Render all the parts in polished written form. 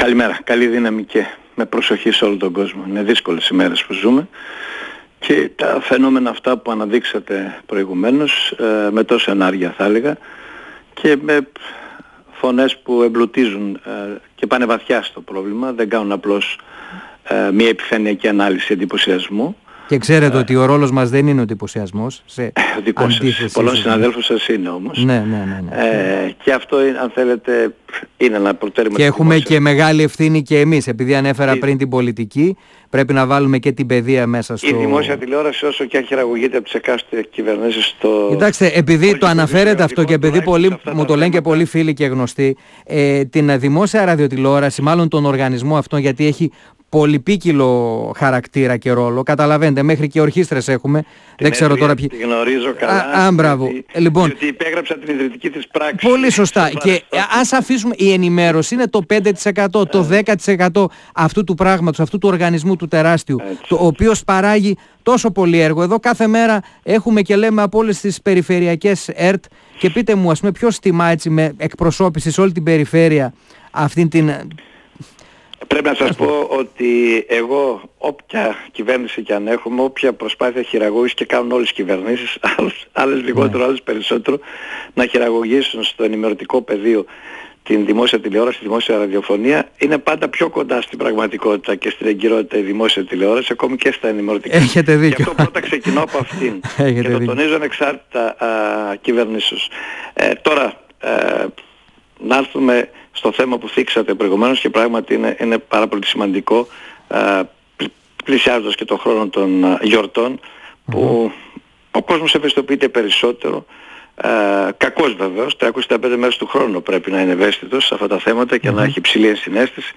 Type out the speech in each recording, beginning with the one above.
Καλημέρα, καλή δύναμη και με προσοχή σε όλο τον κόσμο. Είναι δύσκολες ημέρες που ζούμε και τα φαινόμενα αυτά που αναδείξατε προηγουμένως, με τόσα ενάργεια θα έλεγα και με φωνές που εμπλουτίζουν και πάνε βαθιά στο πρόβλημα, δεν κάνουν απλώς μια επιφανειακή ανάλυση εντυπωσιασμού. Και ξέρετε ότι ο ρόλος μας δεν είναι ο εντυπωσιασμός. Ο δικός σας, πολλών συναδέλφων σας είναι όμως. Ναι. Και αυτό είναι, αν θέλετε, είναι ένα προτέρημα. Και έχουμε και μεγάλη ευθύνη και εμείς, επειδή ανέφερα πριν την πολιτική, πρέπει να βάλουμε και την παιδεία μέσα στο... Η δημόσια τηλεόραση, όσο και αν χειραγωγείται από τις εκάστοτε κυβερνήσεις στο... Κοιτάξτε, επειδή το αναφέρετε αυτό και επειδή μου το λένε και πολλοί φίλοι και γνωστοί, την δημόσια ραδιοτηλεόραση, μάλλον τον οργανισμό αυτό, γιατί έχει πολυπίκυλο χαρακτήρα και ρόλο. Καταλαβαίνετε, μέχρι και ορχήστρες έχουμε. Δεν ξέρω τώρα ποιοι. Τη γνωρίζω καλά. Μπράβο. Λοιπόν, διότι υπέγραψα την ιδρυτική της πράξη. Πολύ σωστά. Και ας αφήσουμε, η ενημέρωση είναι το 5%, το 10% αυτού του πράγματος, αυτού του οργανισμού του τεράστιου, ο οποίος παράγει τόσο πολύ έργο. Εδώ κάθε μέρα έχουμε και λέμε από όλες τις περιφερειακές ΕΡΤ και πείτε μου, ας πούμε, ποιος τιμά έτσι με εκπροσώπηση σε όλη την περιφέρεια αυτήν την... Πρέπει να σας πω ότι εγώ, όποια κυβέρνηση και αν έχουμε, όποια προσπάθεια χειραγώγηση και κάνουν όλες οι κυβερνήσεις, άλλες λιγότερο, άλλες περισσότερο, να χειραγωγήσουν στο ενημερωτικό πεδίο την δημόσια τηλεόραση, τη δημόσια ραδιοφωνία, είναι πάντα πιο κοντά στην πραγματικότητα και στην εγκυρότητα η δημόσια τηλεόραση, ακόμη και στα ενημερωτικά. Έχετε δίκιο. Γι' αυτό πρώτα ξεκινώ από αυτήν. Και το τονίζω ανεξάρτητα κυβερνήσεως. Τώρα, να έρθουμε στο θέμα που θίξατε προηγουμένως και πράγματι είναι πάρα πολύ σημαντικό, πλησιάζοντας και τον χρόνο των γιορτών, που ο κόσμος ευαισθητοποιείται περισσότερο, κακώς βεβαίως, 365 μέρες του χρόνου πρέπει να είναι ευαίσθητος σε αυτά τα θέματα και να έχει υψηλή ενσυναίσθηση.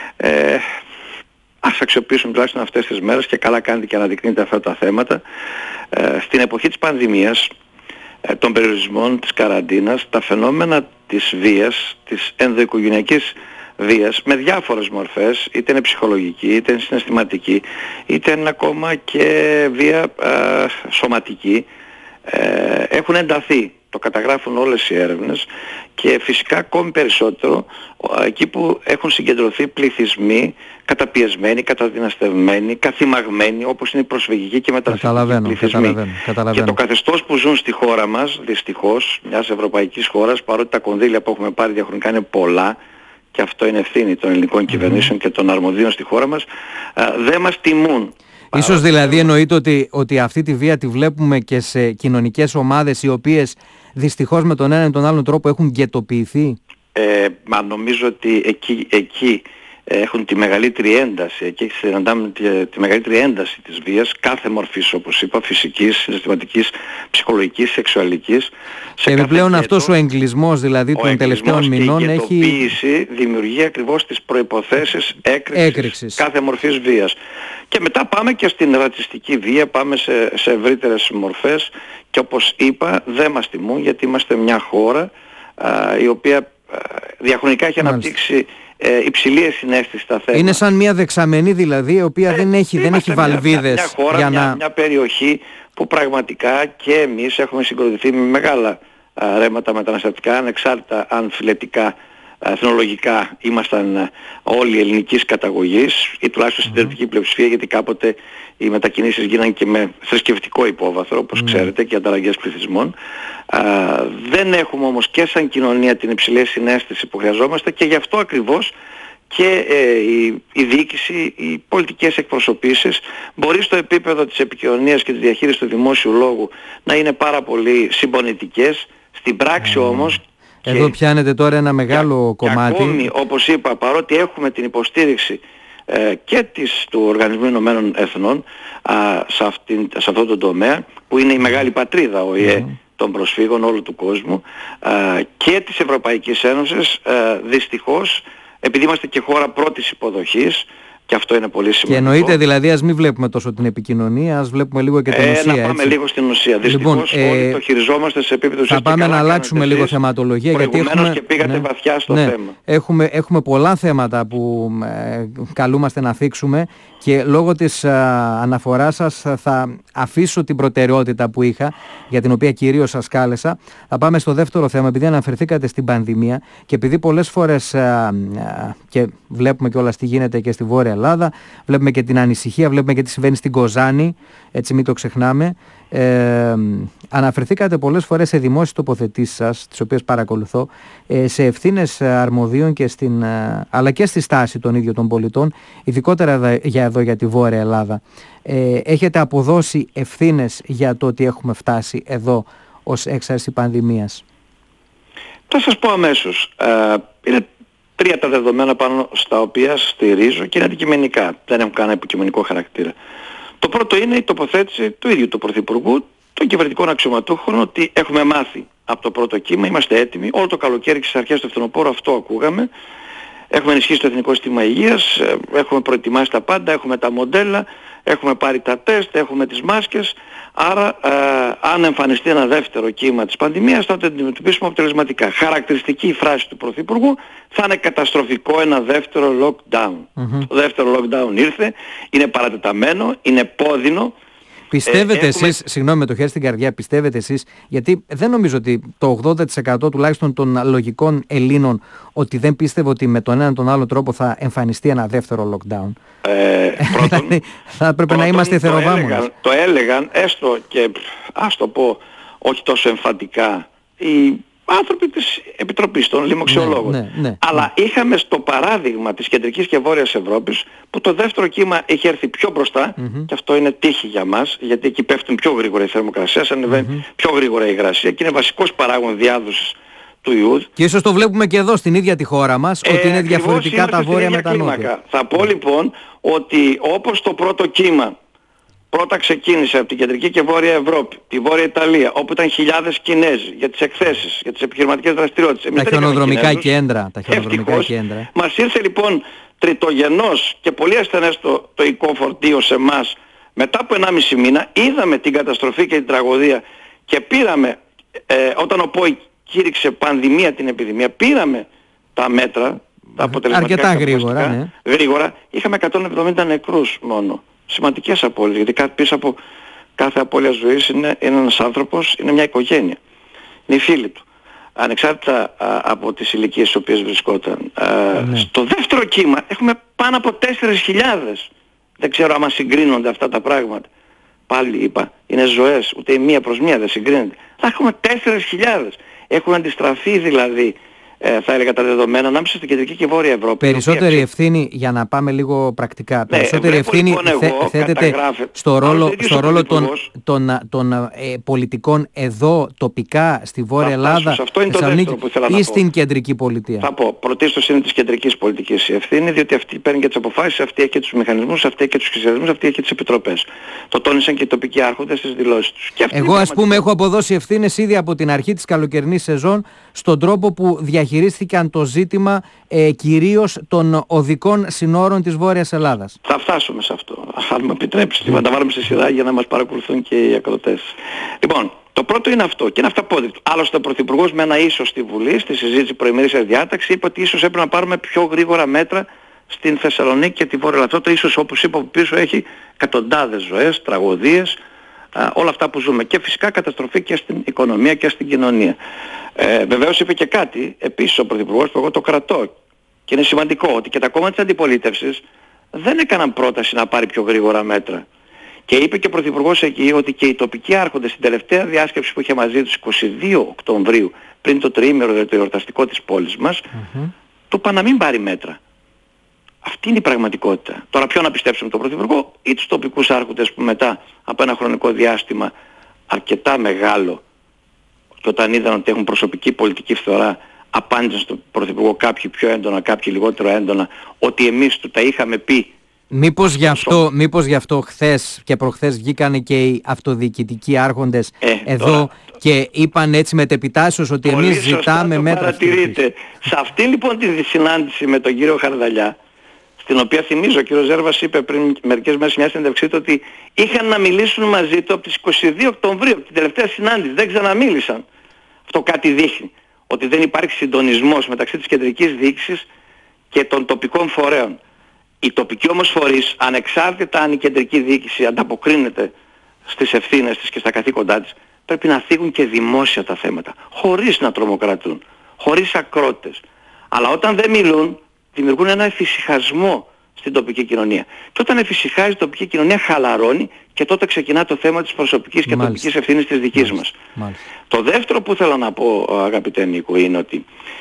Ας αξιοποιήσουμε τουλάχιστον αυτές τις μέρες και καλά κάνετε και αναδεικνύετε αυτά τα θέματα. Στην εποχή της πανδημίας, των περιορισμών, της καραντίνας, τα φαινόμενα της βίας, της ενδοοικογενειακής βίας, με διάφορες μορφές, είτε είναι ψυχολογική, είτε είναι συναισθηματική, είτε είναι ακόμα και βία σωματική, έχουν ενταθεί. Το καταγράφουν όλες οι έρευνες και φυσικά ακόμη περισσότερο εκεί που έχουν συγκεντρωθεί πληθυσμοί καταπιεσμένοι, καταδυναστευμένοι, καθημαγμένοι, όπως είναι η προσφυγική και μεταναστευτική πληθυσμοί. Και το καθεστώς που ζουν στη χώρα μας, δυστυχώς, μιας ευρωπαϊκής χώρας, παρότι τα κονδύλια που έχουμε πάρει διαχρονικά είναι πολλά, και αυτό είναι ευθύνη των ελληνικών κυβερνήσεων και των αρμοδίων στη χώρα μας, δεν μας τιμούν. Ίσως δηλαδή εννοείται ότι αυτή τη βία τη βλέπουμε και σε κοινωνικές ομάδες οι οποίες δυστυχώς με τον έναν ή τον άλλον τρόπο έχουν γκετοποιηθεί. Μα νομίζω ότι εκεί έχουν τη μεγαλύτερη ένταση, εκεί συναντάμε τη μεγαλύτερη ένταση της βίας, κάθε μορφής, όπως είπα, φυσικής, συναισθηματικής, ψυχολογικής, σεξουαλικής. Και επιπλέον αυτός ο εγκλισμός δηλαδή των τελευταίων μηνών έχει... Η γετοποίηση δημιουργεί ακριβώς τις προϋποθέσεις έκρηξης κάθε μορφής βίας. Και μετά πάμε και στην ρατσιστική βία, πάμε σε ευρύτερες μορφές και όπως είπα δεν μας τιμούν, γιατί είμαστε μια χώρα η οποία διαχρονικά έχει αναπτύξει υψηλή συναίσθηση στα θέματα. Είναι σαν μια δεξαμενή δηλαδή, η οποία δεν έχει βαλβίδες. Μια χώρα, μια περιοχή που πραγματικά και εμείς έχουμε συγκροτηθεί με μεγάλα ρέματα μεταναστευτικά, ανεξάρτητα αν φιλετικά, εθνολογικά ήμασταν όλοι ελληνικής καταγωγής ή τουλάχιστον συντηρητική πλειοψηφία, γιατί κάποτε οι μετακινήσεις γίνανε και με θρησκευτικό υπόβαθρο, όπως ξέρετε, και ανταλλαγές πληθυσμών. Δεν έχουμε όμως και σαν κοινωνία την υψηλή συναίσθηση που χρειαζόμαστε και γι' αυτό ακριβώς και η διοίκηση, οι πολιτικές εκπροσωπήσεις μπορεί στο επίπεδο της επικοινωνίας και της διαχείρισης του δημόσιου λόγου να είναι πάρα πολύ συμπονητικές, στην πράξη όμως. Εδώ πιάνεται τώρα ένα μεγάλο κομμάτι. Και ακόμη, όπως είπα, παρότι έχουμε την υποστήριξη και του Οργανισμού Ηνωμένων Εθνών σε αυτό το τομέα, που είναι η μεγάλη πατρίδα ΟΗΕ των προσφύγων όλου του κόσμου, και της Ευρωπαϊκής Ένωσης, δυστυχώς, επειδή είμαστε και χώρα πρώτης υποδοχής, Και αυτό είναι πολύ σημαντικό. Και εννοείται δηλαδή, ας μην βλέπουμε τόσο την επικοινωνία, ας βλέπουμε λίγο και την ουσία. Να πάμε λίγο στην ουσία. Δυστυχώς όλοι το χειριζόμαστε σε επίπεδο ουσίας. Θα πάμε να αλλάξουμε λίγο θεματολογία, γιατί έχουμε, και πήγατε βαθιά στο θέμα. Έχουμε πολλά θέματα που καλούμαστε να θίξουμε, και λόγω της αναφοράς σας θα αφήσω την προτεραιότητα που είχα, για την οποία κυρίως σας κάλεσα. Θα πάμε στο δεύτερο θέμα, επειδή αναφερθήκατε στην πανδημία και επειδή πολλές φορές και βλέπουμε κιόλας τι γίνεται και στη Βόρεια Ελλάδα, βλέπουμε και την ανησυχία, βλέπουμε και τι συμβαίνει στην Κοζάνη, έτσι μην το ξεχνάμε. Αναφερθήκατε πολλές φορές σε δημόσιες τοποθετήσεις σας, τις οποίες παρακολουθώ, σε ευθύνες αρμοδίων αλλά και στη στάση των ίδιων των πολιτών, ειδικότερα για τη Βόρεια Ελλάδα. Έχετε αποδώσει ευθύνες για το ότι έχουμε φτάσει εδώ ως έξαρση πανδημίας? Θα σας πω αμέσως. Είναι 3 τα δεδομένα πάνω στα οποία στηρίζω και είναι αντικειμενικά, δεν έχουν κανένα υποκειμενικό χαρακτήρα. Το πρώτο είναι η τοποθέτηση του ίδιου του Πρωθυπουργού, των κυβερνητικών αξιωματούχων, ότι έχουμε μάθει από το πρώτο κύμα, είμαστε έτοιμοι. Όλο το καλοκαίρι και στις αρχές του φθινοπόρου αυτό ακούγαμε. Έχουμε ενισχύσει το Εθνικό Σύστημα Υγείας, έχουμε προετοιμάσει τα πάντα, έχουμε τα μοντέλα, έχουμε πάρει τα τεστ, έχουμε τις μάσκες. Άρα αν εμφανιστεί ένα δεύτερο κύμα της πανδημίας θα το αντιμετωπίσουμε αποτελεσματικά. Χαρακτηριστική η φράση του Πρωθυπουργού: θα είναι καταστροφικό ένα δεύτερο lockdown. Το δεύτερο lockdown ήρθε, είναι παρατεταμένο, είναι πόδινο. Πιστεύετε εσείς, συγγνώμη με το χέρι στην καρδιά, πιστεύετε εσείς, γιατί δεν νομίζω ότι το 80% τουλάχιστον των λογικών Ελλήνων ότι δεν πίστευε ότι με τον έναν τον άλλο τρόπο θα εμφανιστεί ένα δεύτερο lockdown. Πρώτον, θα έπρεπε να είμαστε θεροβάμονες. Το έλεγαν, έστω και ας το πω όχι τόσο εμφαντικά, οι άνθρωποι της Επιτροπής των Λοιμοξιολόγων. Αλλά είχαμε στο παράδειγμα της κεντρικής και βόρειας Ευρώπης, που το δεύτερο κύμα έχει έρθει πιο μπροστά, και αυτό είναι τύχη για μας, γιατί εκεί πέφτουν πιο γρήγορα οι θερμοκρασίες, ανεβαίνει πιο γρήγορα η υγρασία και είναι βασικός παράγων διάδοσης του ιού. Και ίσως το βλέπουμε και εδώ στην ίδια τη χώρα μας, ότι είναι διαφορετικά τα βόρεια με τα νότια. Θα πω λοιπόν ότι όπως το πρώτο κύμα πρώτα ξεκίνησε από την κεντρική και βόρεια Ευρώπη, τη Βόρεια Ιταλία, όπου ήταν χιλιάδες Κινέζοι για τις εκθέσεις, για τις επιχειρηματικές δραστηριότητες. Τα χιονοδρομικά κέντρα. Μας ήρθε λοιπόν τριτογενώς και πολύ ασθενές το οικό φορτίο σε εμάς. Μετά από 1,5 μήνα είδαμε την καταστροφή και την τραγωδία και πήραμε, όταν ο ΠΟΗ κήρυξε πανδημία την επιδημία, πήραμε τα μέτρα, τα αποτελεσματικά. Αρκετά γρήγορα. Είχαμε 170 νεκρούς μόνο. Σημαντικές απώλειες, γιατί πίσω από κάθε απώλεια ζωής είναι ένας άνθρωπος, είναι μια οικογένεια. Είναι οι φίλοι του. Ανεξάρτητα από τις ηλικίες στις οποίες βρισκόταν. Στο δεύτερο κύμα έχουμε πάνω από 4.000. Δεν ξέρω άμα συγκρίνονται αυτά τα πράγματα. Πάλι είπα, είναι ζωές, ούτε η μία προς μία δεν συγκρίνεται. Θα έχουμε 4.000. Έχουν αντιστραφεί δηλαδή, θα έλεγα, τα δεδομένα ανάμεσα στην κεντρική και βόρεια Ευρώπη. Περισσότερη ευθύνη, για να πάμε λίγο πρακτικά, περισσότερη ευθύνη θέτεται στο ρόλο των πολιτικών εδώ τοπικά στη Βόρεια Ελλάδα, ή στην κεντρική πολιτεία? Θα πω, πρωτίστως είναι της κεντρικής πολιτικής η ευθύνη, διότι αυτή παίρνει και τις αποφάσεις, αυτή έχει και τους μηχανισμούς, αυτή έχει και τους σχεδιασμούς, αυτή έχει και τις επιτροπές. Το τόνισαν και οι τοπικοί άρχοντες στις δηλώσεις τους. Εγώ ας πούμε έχω αποδώσει ευθύνες ήδη από την αρχή της καλοκαιρινής σεζόν στον τρόπο που διαχειρίστηκαν το ζήτημα κυρίως των οδικών συνόρων της Βόρειας Ελλάδας. Θα φτάσουμε σε αυτό, αν μου επιτρέψετε, θα τα βάλουμε σε σειρά για να μας παρακολουθούν και οι ακροτές. Λοιπόν, το πρώτο είναι αυτό και είναι αυταπόδεικτο. Άλλωστε ο Πρωθυπουργός με ένα ίσως στη Βουλή, στη συζήτηση προημερήσιας διάταξη, είπε ότι ίσως έπρεπε να πάρουμε πιο γρήγορα μέτρα στην Θεσσαλονίκη και τη Βόρεια Ελλάδα. Αυτό το ίσως, όπως είπα, από πίσω έχει εκατοντάδες ζωές, τραγωδίες, όλα αυτά που ζούμε, και φυσικά καταστροφή και στην οικονομία και στην κοινωνία. Βεβαίως είπε και κάτι επίσης ο Πρωθυπουργός που εγώ το κρατώ και είναι σημαντικό, ότι και τα κόμματα της αντιπολίτευσης δεν έκαναν πρόταση να πάρει πιο γρήγορα μέτρα. Και είπε και ο Πρωθυπουργός εκεί ότι και οι τοπικοί άρχοντες στην τελευταία διάσκεψη που είχε μαζί τους 22 Οκτωβρίου, πριν το τριήμερο, δηλαδή το εορταστικό της πόλης μας, του είπαν να μην πάρει μέτρα. Αυτή είναι η πραγματικότητα. Τώρα ποιο να πιστέψουμε, τον Πρωθυπουργό ή τους τοπικούς άρχοντες που μετά από ένα χρονικό διάστημα αρκετά μεγάλο, και όταν είδαν ότι έχουν προσωπική πολιτική φθορά, απάντησαν στον Πρωθυπουργό, κάποιοι πιο έντονα, κάποιοι λιγότερο έντονα, ότι εμείς του τα είχαμε πει. Μήπως γι' αυτό χθες και προχθές βγήκαν και οι αυτοδιοικητικοί άρχοντες εδώ και είπαν έτσι μετεπιτάσεως ότι εμείς ζητάμε μέτρα. Παρατηρείτε. Σε αυτή λοιπόν τη συνάντηση με τον κύριο Χαρδαλιά, στην οποία θυμίζω ο κ. Ζέρβας είπε πριν μερικές μέρες μια συνέντευξή του ότι είχαν να μιλήσουν μαζί του από τις 22 Οκτωβρίου, από την τελευταία συνάντηση, δεν ξαναμίλησαν. Αυτό κάτι δείχνει, ότι δεν υπάρχει συντονισμός μεταξύ της κεντρικής διοίκησης και των τοπικών φορέων. Οι τοπικοί όμως φορείς, ανεξάρτητα αν η κεντρική διοίκηση ανταποκρίνεται στις ευθύνες της και στα καθήκοντά της, πρέπει να θίγουν και δημόσια τα θέματα, χωρίς να τρομοκρατούν, χωρίς ακρότητες. Αλλά όταν δεν μιλούν, δημιουργούν ένα εφησυχασμό στην τοπική κοινωνία. Και όταν εφησυχάζει η τοπική κοινωνία, χαλαρώνει και τότε ξεκινά το θέμα της προσωπικής και τοπικής ευθύνης της δικής μας. Το δεύτερο που θέλω να πω, αγαπητέ Νίκο, είναι ότι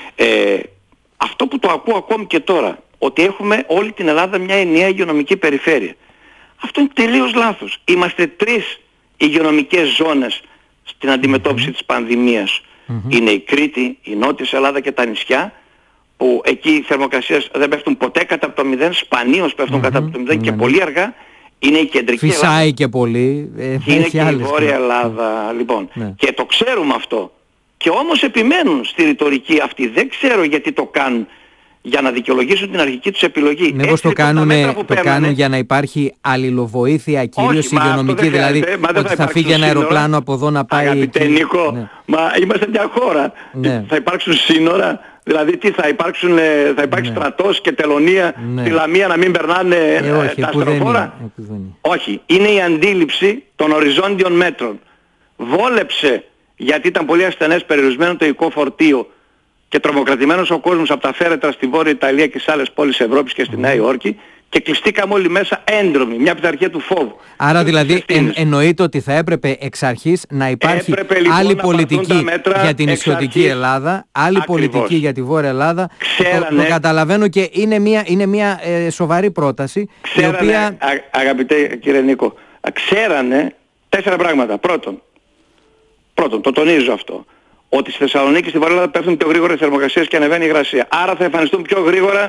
αυτό που το ακούω ακόμη και τώρα, ότι έχουμε όλη την Ελλάδα μια ενιαία υγειονομική περιφέρεια. Αυτό είναι τελείως λάθος. Είμαστε 3 υγειονομικές ζώνες στην αντιμετώπιση της πανδημίας. Είναι η Κρήτη, η Νότιος Ελλάδα και τα νησιά, που εκεί οι θερμοκρασίες δεν πέφτουν ποτέ κάτω από το 0, σπανίως πέφτουν κάτω από το 0 και πολύ αργά. Είναι η κεντρική Ελλάδα. Φυσάει και πολύ. Είναι και η Βόρεια Ελλάδα. Λοιπόν, και το ξέρουμε αυτό. Και όμως επιμένουν στη ρητορική αυτή. Δεν ξέρω γιατί το κάνουν. Για να δικαιολογήσουν την αρχική τους επιλογή. Μήπως το κάνουν για να υπάρχει αλληλοβοήθεια, κυρίως υγειονομική, δηλαδή ότι θα φύγει ένα αεροπλάνο από εδώ να πάει. Αγαπητέ Νίκο, μα είμαστε μια χώρα. Θα υπάρξουν σύνορα, δηλαδή τι θα υπάρξει στρατός και τελωνία στη Λαμία να μην περνάνε τα ασθενοφόρα. Όχι, είναι η αντίληψη των οριζόντιων μέτρων. Βόλεψε γιατί ήταν πολύ ασθενές, περιορισμένο το υλικό φορτίο και τρομοκρατημένος ο κόσμος από τα φέρετρα στη Βόρεια Ιταλία και σε άλλες πόλεις Ευρώπης και στη Νέα Υόρκη και κλειστήκαμε όλοι μέσα έντρομοι, μια πειθαρχία του φόβου. Άρα δηλαδή εννοείται ότι θα έπρεπε εξ αρχής να υπάρχει άλλη πολιτική για την νησιωτική Ελλάδα, άλλη πολιτική για τη Βόρεια Ελλάδα. Το καταλαβαίνω και είναι μια σοβαρή πρόταση. Ξέρανε, η οποία... αγαπητέ κύριε Νίκο, ξέρανε 4 πράγματα. Πρώτον, το τονίζω αυτό, ότι στη Θεσσαλονίκη, στη Βόρεια Ελλάδα πέφτουν πιο γρήγορα οι θερμοκρασίες και ανεβαίνει η υγρασία. Άρα θα εμφανιστούν πιο γρήγορα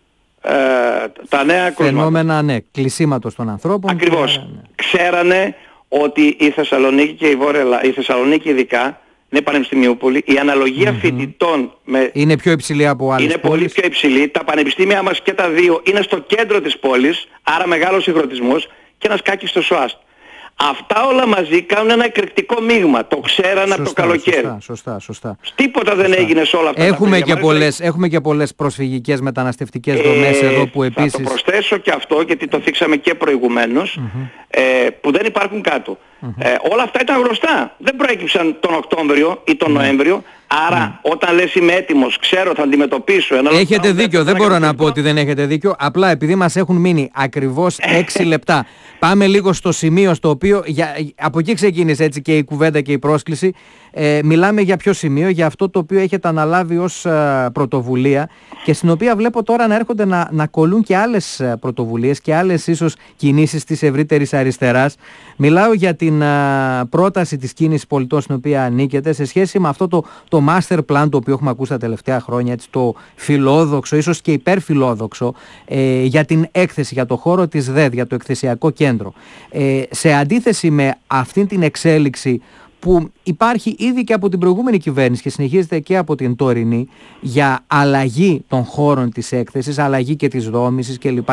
τα νέα κρούσματα. Φαινόμενα, κλεισίματος των ανθρώπων. Ακριβώς. Ξέρανε ότι η Θεσσαλονίκη και η Θεσσαλονίκη ειδικά, είναι πανεπιστημιούπολη, η αναλογία φοιτητών είναι πιο υψηλή από άλλες είναι πόλεις. Πολύ πιο υψηλή. Τα πανεπιστήμια μας και τα δύο είναι στο κέντρο της πόλης, άρα μεγάλος συγχρονισμός και ένας κάκιστος ΟΑΣΤ. Αυτά όλα μαζί κάνουν ένα εκρηκτικό μείγμα. Το ξέραν από το καλοκαίρι. Σωστά. Τίποτα δεν έγινε σε όλα αυτά. Έχουμε και πολλές προσφυγικές μεταναστευτικές δομές εδώ που επίσης... Θα το προσθέσω και αυτό, γιατί το θίξαμε και προηγουμένως, που δεν υπάρχουν κάτω. Όλα αυτά ήταν γνωστά. Δεν προέκυψαν τον Οκτώβριο ή τον Νοέμβριο. Άρα όταν λες είμαι έτοιμος, ξέρω θα αντιμετωπίσω έχετε δίκιο, δεν μπορώ να πω ότι δεν έχετε δίκιο. Απλά επειδή μας έχουν μείνει ακριβώς 6 λεπτά, πάμε λίγο στο σημείο στο οποίο από εκεί ξεκίνησε έτσι και η κουβέντα και η πρόσκληση. Μιλάμε για ποιο σημείο? Για αυτό το οποίο έχετε αναλάβει ως πρωτοβουλία και στην οποία βλέπω τώρα να έρχονται να κολλούν και άλλες πρωτοβουλίες και άλλες ίσως κινήσεις της ευρύτερης αριστεράς. Μιλάω για την πρόταση της κίνησης πολιτών στην οποία ανήκετε σε σχέση με αυτό το master plan το οποίο έχουμε ακούσει τα τελευταία χρόνια, έτσι, το φιλόδοξο, ίσως και υπερφιλόδοξο, για την έκθεση, για το χώρο της ΔΕΔ, για το εκθεσιακό κέντρο. Σε αντίθεση με αυτήν την εξέλιξη που υπάρχει ήδη και από την προηγούμενη κυβέρνηση και συνεχίζεται και από την τωρινή, για αλλαγή των χώρων της έκθεσης, αλλαγή και της δόμησης κλπ.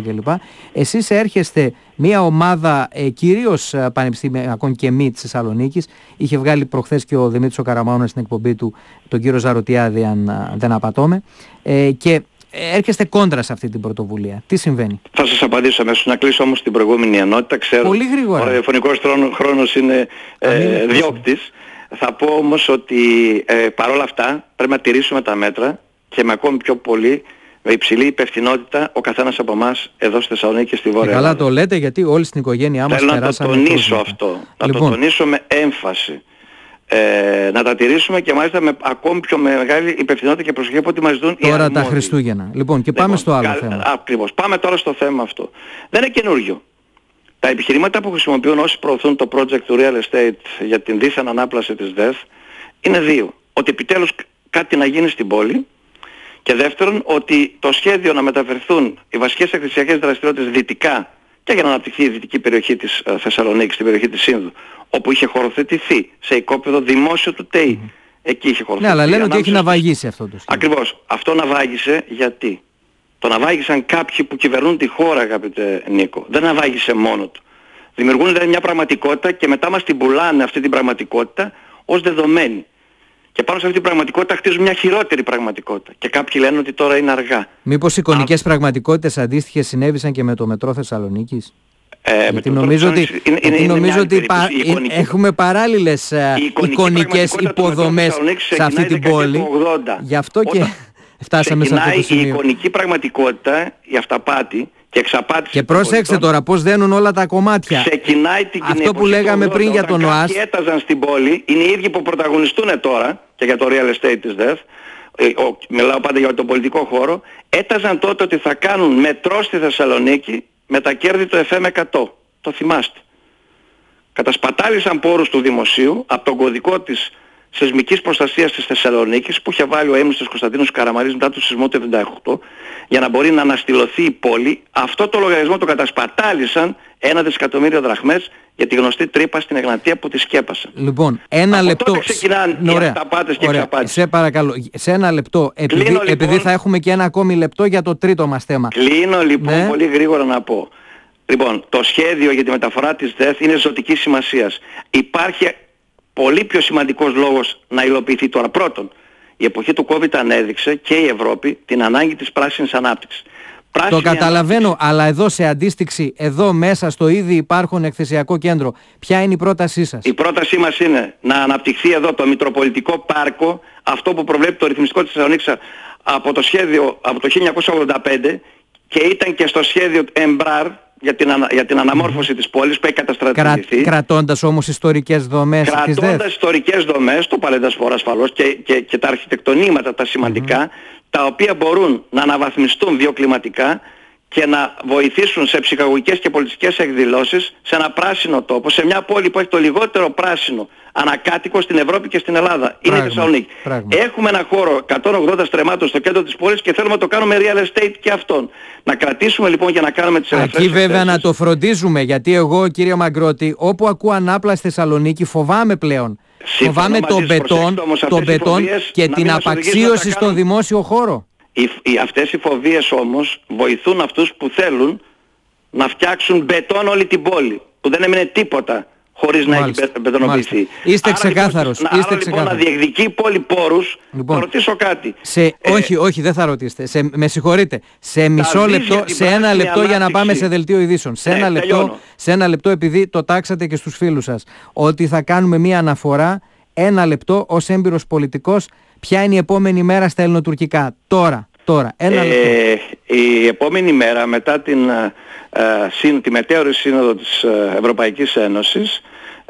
Εσείς έρχεστε μια ομάδα κυρίως πανεπιστημιακών και μη της Θεσσαλονίκης. Είχε βγάλει προχθές και ο Δημήτρης ο Καραμάνος στην εκπομπή του τον κύριο Ζαρωτιάδη, αν δεν απατώμε, και έρχεστε κόντρα σε αυτή την πρωτοβουλία. Τι συμβαίνει? Θα σας απαντήσω αμέσως. Να κλείσω όμως την προηγούμενη ενότητα. Ξέρω πολύ γρήγορα. Ο ραδιοφωνικός χρόνος είναι διώκτης. Θα πω όμως ότι παρόλα αυτά πρέπει να τηρήσουμε τα μέτρα και με ακόμη πιο πολύ, με υψηλή υπευθυνότητα, ο καθένας από εμάς εδώ στη Θεσσαλονίκη και στη Βόρεια Ελλάδα. Καλά το λέτε, γιατί όλοι στην οικογένειά μας περάσαμε. Θέλω να το τονίσω αυτό. Να το τονίσω με έμφαση. Να τα τηρήσουμε και μάλιστα με ακόμη πιο μεγάλη υπευθυνότητα και προσοχή από ό,τι μας ζητούν οι αρμόδιοι. Τώρα τα Χριστούγεννα. Λοιπόν, και πάμε στο άλλο θέμα. Ακριβώς. Πάμε τώρα στο θέμα αυτό. Δεν είναι καινούργιο. Τα επιχειρήματα που χρησιμοποιούν όσοι προωθούν το project του real estate για την δίθεν ανάπλαση της ΔΕΘ είναι 2. Ότι επιτέλους κάτι να γίνει στην πόλη, και δεύτερον ότι το σχέδιο να μεταφερθούν οι βασικές εκκλησιακές δραστηριότητες δυτικά και για να αναπτυχθεί η δυτική περιοχή της Θεσσαλονίκης, την περιοχή της Σύνδου, όπου είχε χωροθετηθεί σε οικόπεδο δημόσιο του ΤΕΙ. Εκεί είχε χωροθετηθεί. Ναι, αλλά λένε ότι έχει ναυαγίσει αυτό το σχέδιο. Ακριβώς. Αυτό ναυάγησε γιατί? τον αβάγισαν κάποιοι που κυβερνούν τη χώρα, αγαπητέ Νίκο. Δεν αβάγισε μόνο του. Δημιουργούν δηλαδή μια πραγματικότητα και μετά μας την πουλάνε αυτή την πραγματικότητα ως δεδομένη. Και πάνω σε αυτή την πραγματικότητα χτίζουν μια χειρότερη πραγματικότητα. Και κάποιοι λένε ότι τώρα είναι αργά. Μήπως εικονικές πραγματικότητες αντίστοιχες συνέβησαν και με το μετρό Θεσσαλονίκης? Γιατί νομίζω ότι έχουμε παράλληλες εικονικές υποδομές σε αυτή την πόλη. Γι' αυτό και φτάσαμε σε αυτό το σημείο. Η εικονική πραγματικότητα, η αυταπάτη και εξαπάτηση. Και πρόσεξε τώρα πώς δένουν όλα τα κομμάτια. Ξεκινάει αυτό που λέγαμε πριν για τον ΟΑΣ. Κάποιοι έταζαν στην πόλη, είναι οι ίδιοι που πρωταγωνιστούν τώρα και για το real estate της ΔΕΘ. Μιλάω πάντα για τον πολιτικό χώρο. Έταζαν τότε ότι θα κάνουν μετρό στη Θεσσαλονίκη με τα κέρδη του FM100. Το θυμάστε. Κατασπατάλησαν πόρους του δημοσίου από τον κωδικό της σεισμικής προστασίας της Θεσσαλονίκης που είχε βάλει ο έμνηστος Κωνσταντίνος Καραμανλής μετά το σεισμό του 1978 για να μπορεί να αναστηλωθεί η πόλη. Αυτό το λογαριασμό το κατασπατάλησαν 1 δισεκατομμύριο δραχμές για τη γνωστή τρύπα στην Εγνατία που τη σκέπασαν. Λοιπόν, ένα λεπτό. Τότε ξεκινάνε οι αυταπάτες και εξαπάτες. Σε παρακαλώ, σε ένα λεπτό, επειδή θα έχουμε και ένα ακόμη λεπτό για το τρίτο μας θέμα. Κλείνω λοιπόν πολύ γρήγορα να πω. Λοιπόν, το σχέδιο για τη μεταφορά της ΔΕΘ είναι ζωτικής σημασίας. Υπάρχει πολύ πιο σημαντικός λόγος να υλοποιηθεί τώρα. Πρώτον, η εποχή του COVID ανέδειξε και η Ευρώπη την ανάγκη της πράσινης ανάπτυξης. Το καταλαβαίνω, αλλά εδώ σε αντίστοιξη, εδώ μέσα στο ήδη υπάρχον εκθεσιακό κέντρο, ποια είναι η πρότασή σας? Η πρότασή μας είναι να αναπτυχθεί εδώ το Μητροπολιτικό Πάρκο, αυτό που προβλέπει το ρυθμιστικό της Θεσσαλονίκης από το σχέδιο από το 1985 και ήταν και στο σχέδιο Εμπράρ για την αναμόρφωση της πόλης που έχει καταστρατηγηθεί. Κρατώντας όμως ιστορικές δομές της ΔΕΘ. Κρατώντας ιστορικές δομές, το Παλαιντασπορ ασφαλώς και τα αρχιτεκτονήματα τα σημαντικά, τα οποία μπορούν να αναβαθμιστούν βιοκλιματικά και να βοηθήσουν σε ψυχαγωγικές και πολιτιστικές εκδηλώσεις σε ένα πράσινο τόπο, σε μια πόλη που έχει το λιγότερο πράσινο ανακάτοικο στην Ευρώπη και στην Ελλάδα. Είναι η Θεσσαλονίκη. Έχουμε ένα χώρο 180 στρεμμάτων στο κέντρο της πόλης και θέλουμε να το κάνουμε real estate και αυτόν. Να κρατήσουμε λοιπόν για να κάνουμε τις ελεύθερες. Εκεί βέβαια να το φροντίζουμε, γιατί εγώ, κύριε Μαγκρότη, όπου ακούω ανάπλα στη Θεσσαλονίκη φοβάμαι πλέον. Φοβάμαι τον μπετόν και την απαξίωση στο δημόσιο χώρο. Αυτές οι φοβίες όμως βοηθούν αυτούς που θέλουν να φτιάξουν μπετόν όλη την πόλη, που δεν έμεινε τίποτα χωρίς να έχει μπετονοποιηθεί. Είστε ξεκάθαρος. Λοιπόν, να διεκδικεί η πόλη πόρους, θα ρωτήσω κάτι. Όχι, δεν θα ρωτήσετε. Με συγχωρείτε. Σε μισό λεπτό, σε ένα λεπτό για να πάμε σε δελτίο ειδήσεων. Σε ένα λεπτό, επειδή το τάξατε και στους φίλους σας, ότι θα κάνουμε μία αναφορά, ένα λεπτό ως έμπειρος πολιτικός, ποια είναι η επόμενη μέρα στα ελληνοτουρκικά. Τώρα. Ένα λεπτό. Η επόμενη μέρα μετά τη μετέωρη σύνοδο της Ευρωπαϊκής Ένωσης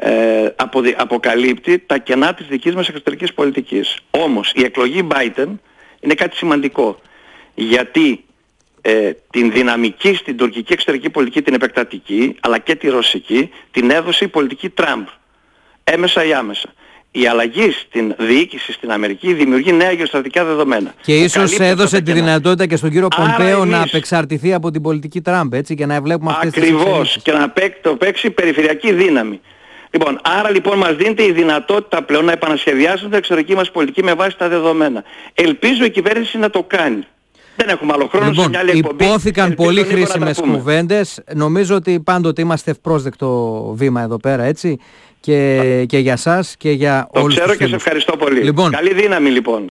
αποκαλύπτει τα κενά της δικής μας εξωτερικής πολιτικής. Όμως η εκλογή Biden είναι κάτι σημαντικό, γιατί την δυναμική στην τουρκική εξωτερική πολιτική, την επεκτατική, αλλά και τη ρωσική, την έδωσε η πολιτική Τραμπ, έμεσα ή άμεσα. Η αλλαγή στην διοίκηση στην Αμερική δημιουργεί νέα γεωστρατικά δεδομένα. Και ίσως έδωσε τη δυνατότητα και στον κύριο Πομπέο να απεξαρτηθεί από την πολιτική Τραμπ, έτσι, και να βλέπουμε αυτές τις εξελίξεις. Ακριβώς, και να το παίξει περιφερειακή δύναμη. Λοιπόν, άρα λοιπόν μας δίνεται η δυνατότητα πλέον να επανασχεδιάσουμε την εξωτερική μας πολιτική με βάση τα δεδομένα. Ελπίζω η κυβέρνηση να το κάνει. Δεν έχουμε άλλο χρόνο. Λοιπόν, σε μια άλλη εκπομπή. Υπόθηκαν πολύ χρήσιμες κουβέντες. Νομίζω ότι πάντοτε είμαστε ευπρόσδεκτο βήμα εδώ πέρα, έτσι. Και για σας και για όλους τους φίλους. Το ξέρω και σε ευχαριστώ πολύ. Λοιπόν, καλή δύναμη λοιπόν.